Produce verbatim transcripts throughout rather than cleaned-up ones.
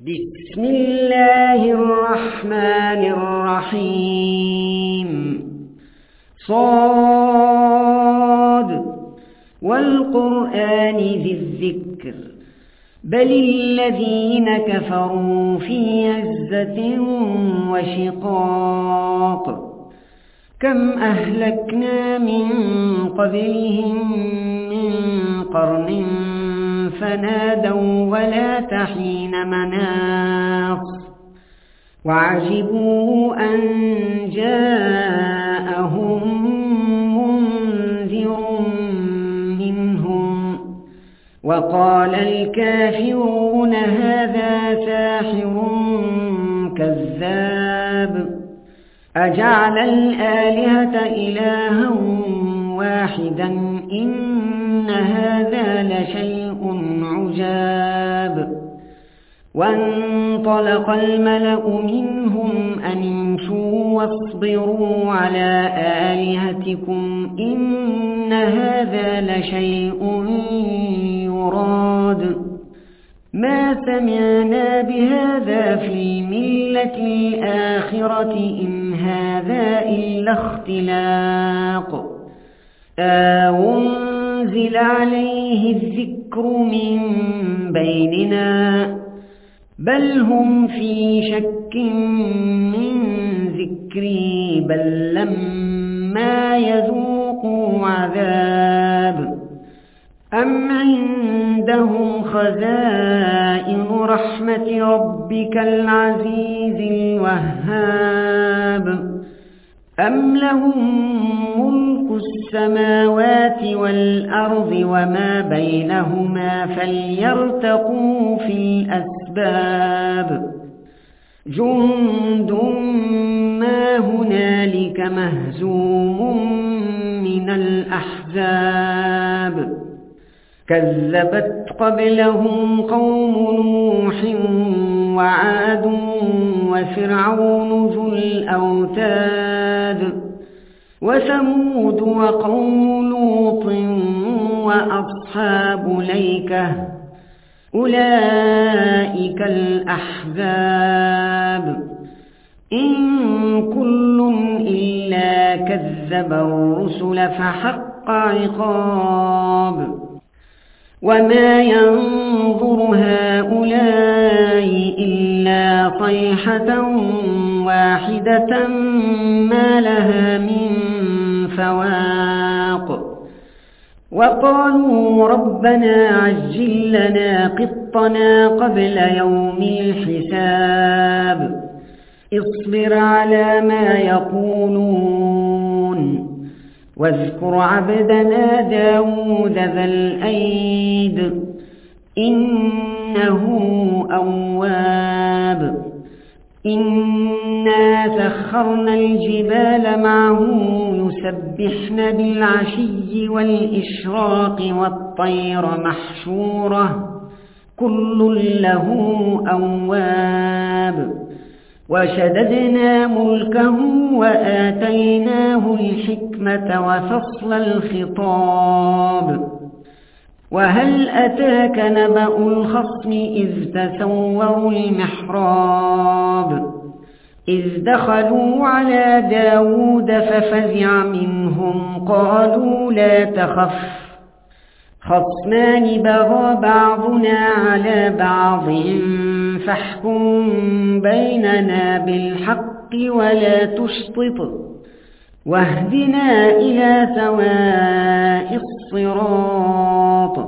بسم الله الرحمن الرحيم. صاد والقرآن ذي الذكر بل الذين كفروا في عزة وشقاق كم أهلكنا من قبلهم من قرن فنادوا ولا تحين مناص وعجبوا أن جاءهم منذر منهم وقال الكافرون هذا ساحر كذاب أجعل الآلهة إلها واحدا إن هذا لشيء عجاب. وانطلق الملأ منهم أن امشوا واصبروا على آلهتكم إن هذا لشيء يراد ما سمعنا بهذا في الملة الآخرة إن هذا إلا اختلاق أنزل عليه الذكر من بيننا بل هم في شك من ذكري بل لما يذوقوا عذاب أم عندهم خزائن رحمة ربك العزيز الوهاب أم لهم ملك السماوات والأرض وما بينهما فليرتقوا في الأسباب جند ما هنالك مهزوم من الأحزاب كذبت قبلهم قوم نوح وعاد وفرعون ذو الأوتاد وثمود وقوم لوط وأصحاب الأيكة أولئك الأحزاب إن كل إلا كذب الرسل فحق عقاب وما ينظر هؤلاء إلا صيحة واحدة ما لها من فواق وقالوا ربنا عجل لنا قطنا قبل يوم الحساب اصبر على ما يقولون واذكر عبدنا داود ذا الأيد إنه أواب إنا سخرنا الجبال معه يسبحن بالعشي والإشراق والطير محشورة كل له أواب وشددنا ملكه وآتيناه الحكمة وفصل الخطاب وهل أتاك نبأ الخصم إذ تسوروا المحراب إذ دخلوا على داود ففزع منهم قالوا لا تخف خصمان بغى بعضنا على بعض فاحكم بيننا بالحق ولا تشطط واهدنا إلى سواء الصراط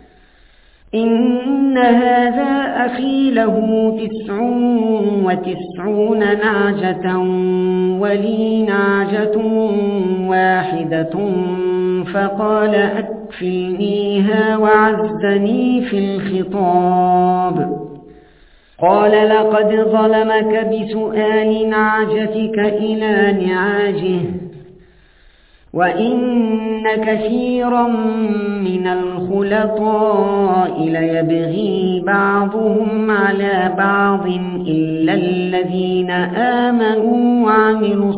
إن هذا أخي له تسع وتسعون نعجة ولي نعجة واحدة فقال أكفلنيها وعزني في الخطاب قال لقد ظلمك بسؤال نعجتك إلى نعاجه وإن كثيرا من الخلطاء ليبغي بعضهم على بعض إلا الذين آمنوا وعملوا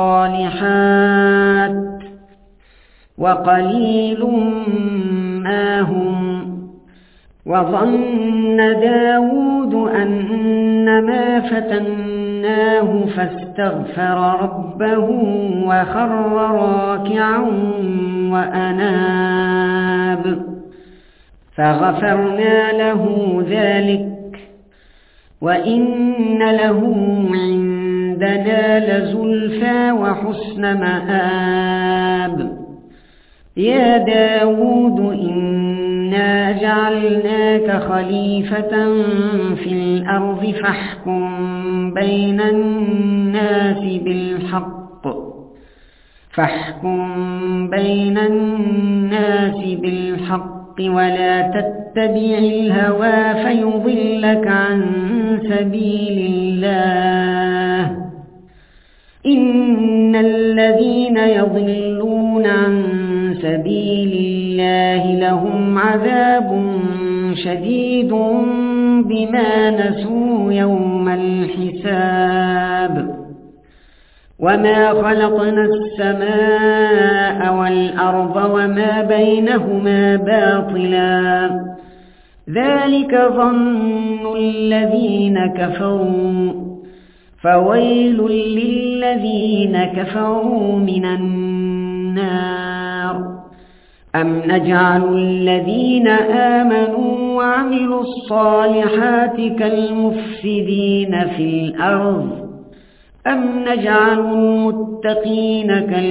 الصالحات وقليل ما هم وظن داود أنما فتناه فاستغفر ربه وخر راكعا وأناب فغفرنا له ذلك وإن له عندنا لزلفى وحسن مآب يا داود إنا جعلناك خليفة في الأرض فاحكم بين الناس بالحق فاحكم بين الناس بالحق ولا تتبع الهوى فيضلك عن سبيل الله إن الذين يضلون عن سبيل الله لهم عذاب شديد بما نسوا يوم الحساب وما خلقنا السماء والأرض وما بينهما باطلا ذلك ظن الذين كفروا فويل للذين كفروا من النار أم نجعل الذين آمنوا وعملوا الصالحات كالمفسدين في الأرض أم نجعل المتقين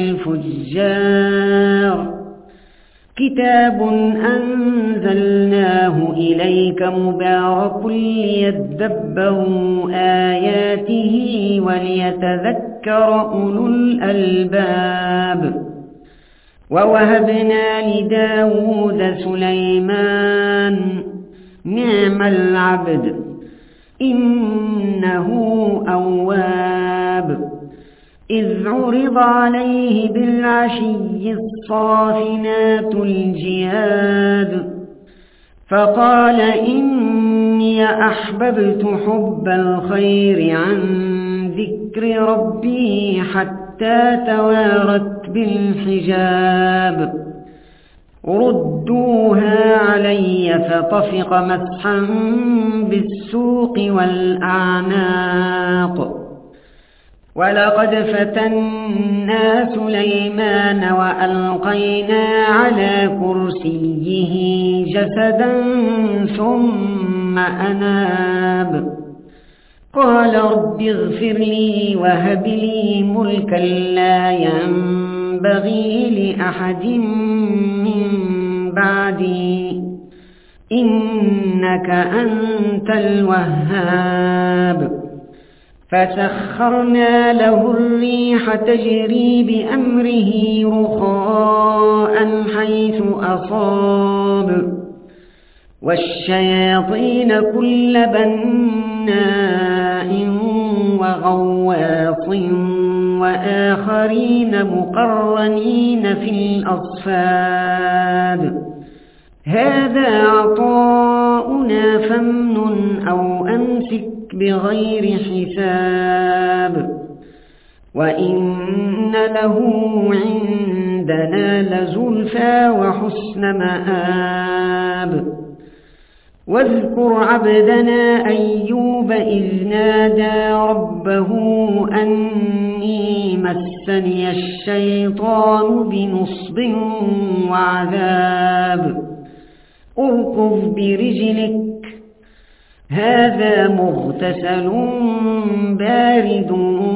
كالفجار كتاب أنزلناه إليك مبارك ليدبروا آياته وليتذكر أولو الألباب ووهبنا لداود سليمان نعم العبد إنه أواب إذ عرض عليه بالعشي الصافنات الجياد فقال إني أحببت حب الخير عن ذكر ربي حتى توارت بالحجاب ردوها علي فطفق مسحا بالسوق والأعناق ولقد فتنا سليمان وألقينا على كرسيه جسدا ثم أناب قال رب اغفر لي وهب لي ملكا لا ينبغي لأحد من بعدي إنك أنت الوهاب فسخرنا له الريح تجري بأمره رخاء حيث أصاب والشياطين كل بناء وغواص وآخرين مقرنين في الأصفاد هذا عطاؤنا فامنن أو أمسك بغير حساب وإن له عندنا لزلفى وحسن مآب واذكر عبدنا أيوب إذ نادى ربه أني مسني الشيطان بنصب وعذاب اركض برجلك هذا مغتسل بارد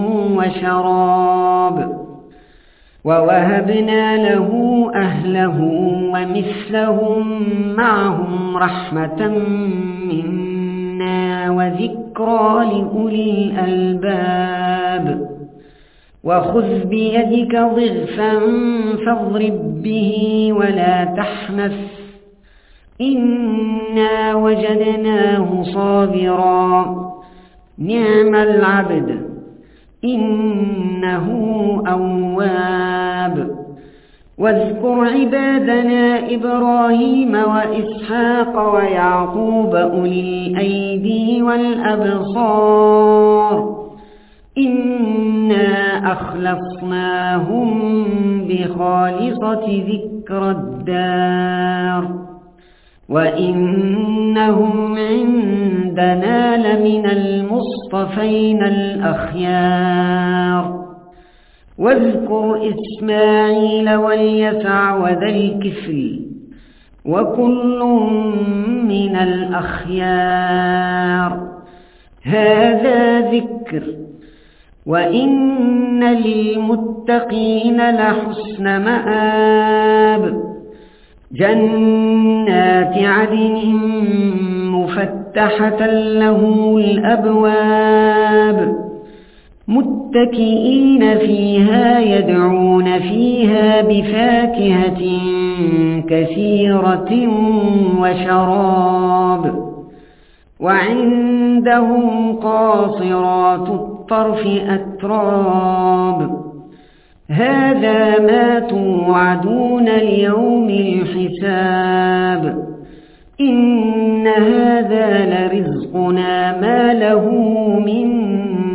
وشراب ووهبنا له أهله ومثلهم معهم رحمة منا وذكرى لأولي الألباب وخذ بيدك ضغثا فاضرب به ولا تحنث إنا وجدناه صابرا نعم العبد إنه أواب واذكر عبادنا إبراهيم وإسحاق ويعقوب أولي الأيدي والأبصار إنا أخلصناهم بخالصة ذكر الدار وإنهم عندنا لمن المصطفين الأخيار واذكر إسماعيل واليسع وذا الكفل وكل من الأخيار هذا ذكر وإن للمتقين لحسن مآب جنات عدن مفتحة لهم الأبواب متكئين فيها يدعون فيها بفاكهة كثيرة وشراب وعندهم قاصرات الطرف أتراب هذا ما توعدون ليوم الحساب إن هذا لرزقنا ما له من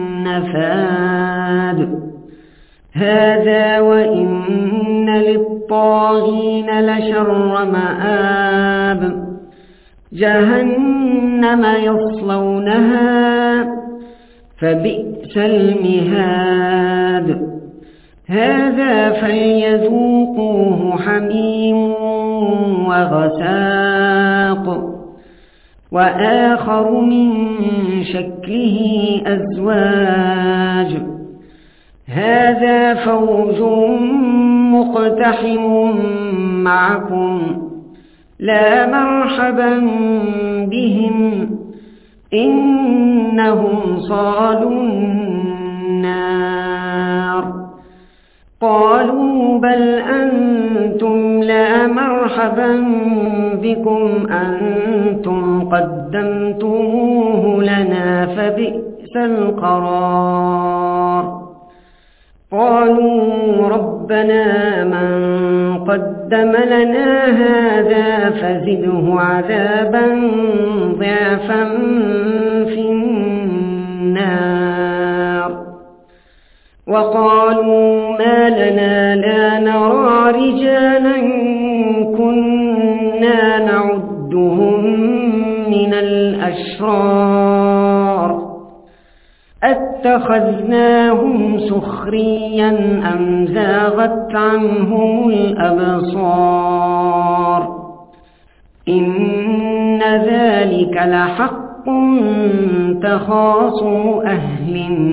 نفاد هذا وإن للطاغين لشر مآب جهنم يصلونها فبئس المهاد هذا فليذوقوه حميم وغساق وآخر من شكله أزواج هذا فوج مقتحم معكم لا مرحبا بهم إنهم صالوا النار قالوا بل أنتم لا مرحبا بكم أنتم قدمتموه لنا فبئس القرار قالوا ربنا من قدم لنا هذا فزده عذابا ضعفا في النار وقالوا ما لنا لا نرى رجالا كنا نعدهم من الأشرار أتخذناهم سخريا أم زاغت عنهم الأبصار إن ذلك لحق تخاصم أهل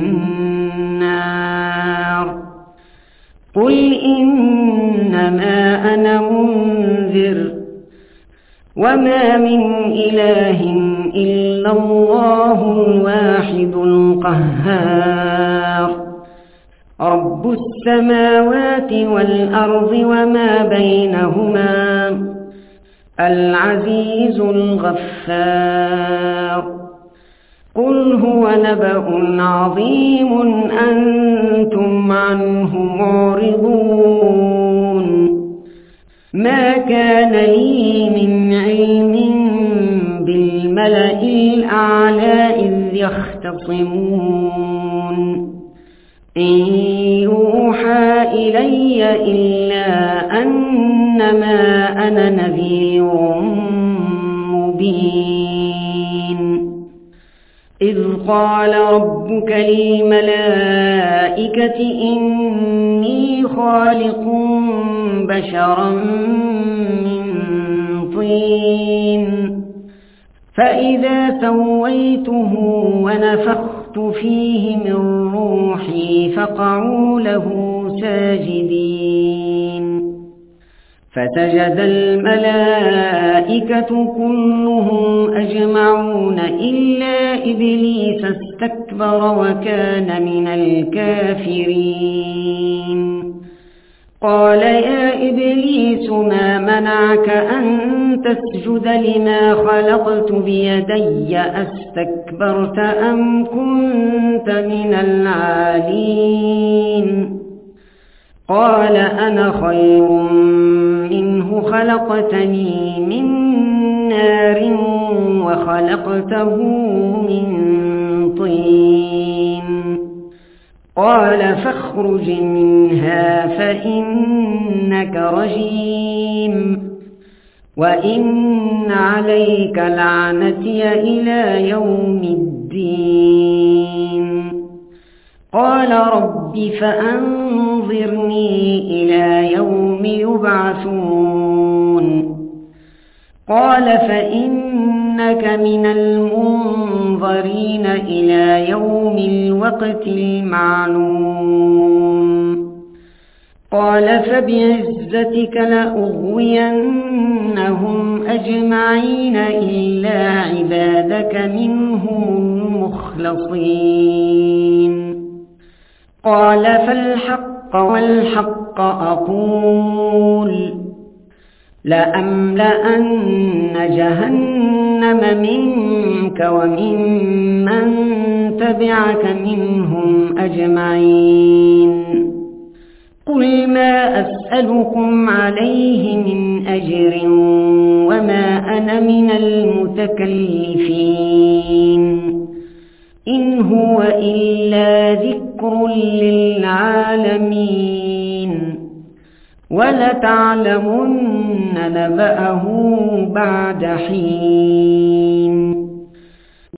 النار قل إنما أنا منذر وما من إله إلا الله الواحد القهار رب السماوات والأرض وما بينهما العزيز الغفار قل هو نبأ عظيم أنتم عنه معرضون ما كان لي من علم بالملأ الأعلى إذ يختصمون إن يوحى إلي إلا أنما أنا نذير مبين إذ قال ربك للملائكة إني خالق بشرا من طين فإذا سويته ونفخت فيه من روحي فقعوا له ساجدين فسجد الملائكة كلهم أجمعون إلا إبليس استكبر وكان من الكافرين قال يا إبليس ما منعك أن تسجد لما خلقت بيدي أستكبرت أم كنت من العالين قال أنا خير منه خلقتني من نار وخلقته من طين قال فاخرج منها فإنك رجيم وإن عليك لعنتي إلى يوم الدين. قال رب فأنظرني إلى يوم يبعثون. قال فإنك من المنظرين إلى يوم الوقت المعلوم. قال فبعزتك لأغوينهم أجمعين إلا عبادك منهم المخلصين. قال فالحق والحق أقول لأملأن جهنم منك وممن تبعك منهم أجمعين. قل ما أسألكم عليه من أجر وما أنا من المتكلفين، إن هو إلا ذكر للعالمين، ولتعلمن نبأه بعد حين.